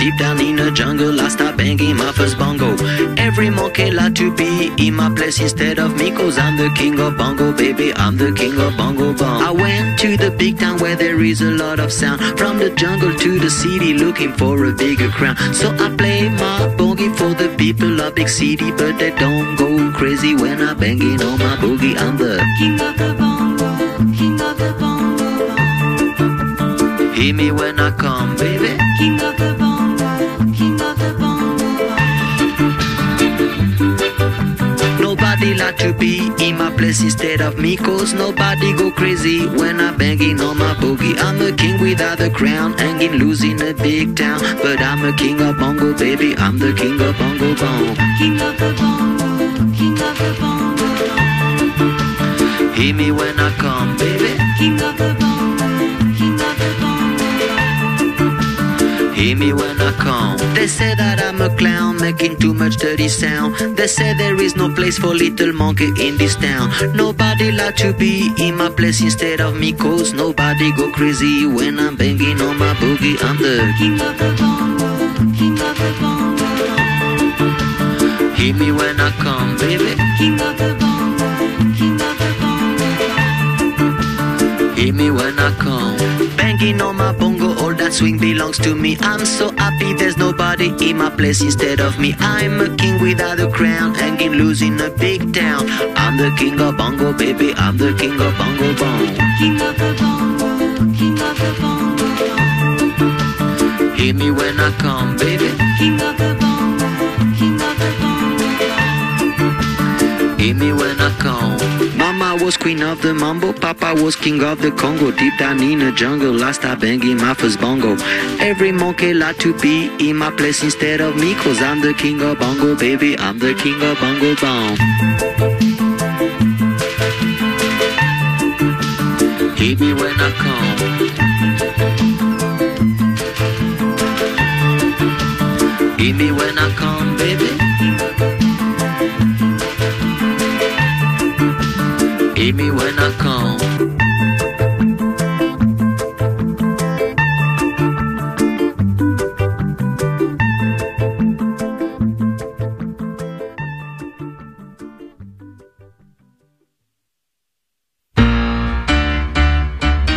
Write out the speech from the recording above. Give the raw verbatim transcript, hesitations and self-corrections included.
deep down in the jungle. I start banging my first bongo. Every monkey like to be in my place instead of me, cause I'm the king of bongo, baby, I'm the king of bongo bong. I went to the big town where there is a lot of sound, from the jungle to the city looking for a bigger crown. So I play my boogie for the people of big city, but they don't go crazy when I'm banging on my boogie. I'm the king of the bongo, king of the bongo bong. Hear me when I come, baby. King of the bongo, king of the bongo bong. Nobody like to be in my place instead of me, cause nobody go crazy when I'm banging on my boogie. I'm a king without a crown, hanging loose in a big town, but I'm a king of bongo, baby, I'm the king of bongo bong. King of the bongo, king of the bongo bong. Hear me when I come, baby. King of the bongo, king of the bongo bong. Hear me when I come. They say that I'm a clown, making too much dirty sound. They say there is no place for little monkey in this town. Nobody like to be in my place instead of me, cause nobody go crazy when I'm banging on my boogie. I'm the king of the bongo, king of the bongo bong. Hear me when I come, baby. King of the bongo, king of the bongo bong. Hear me when I come. Banging on my bongo, all that swing belongs to me. I'm so happy there's nobody in my place instead of me. I'm a king without a crown, hanging loose in a big town. I'm the king of bongo, baby, I'm the king of bongo bong. King of the bongo, king of the bongo bong. Hear me when I come, baby. King of the bongo, king of the bongo bong. Hear me when I come. Mama was queen of the mambo, Papa was king of the Congo. Deep down in the jungle, I start banging my first bongo. Every monkey like to be in my place instead of me, cause I'm the king of bongo, baby, I'm the king of bongo bong. Hear me when I come. Hear me when I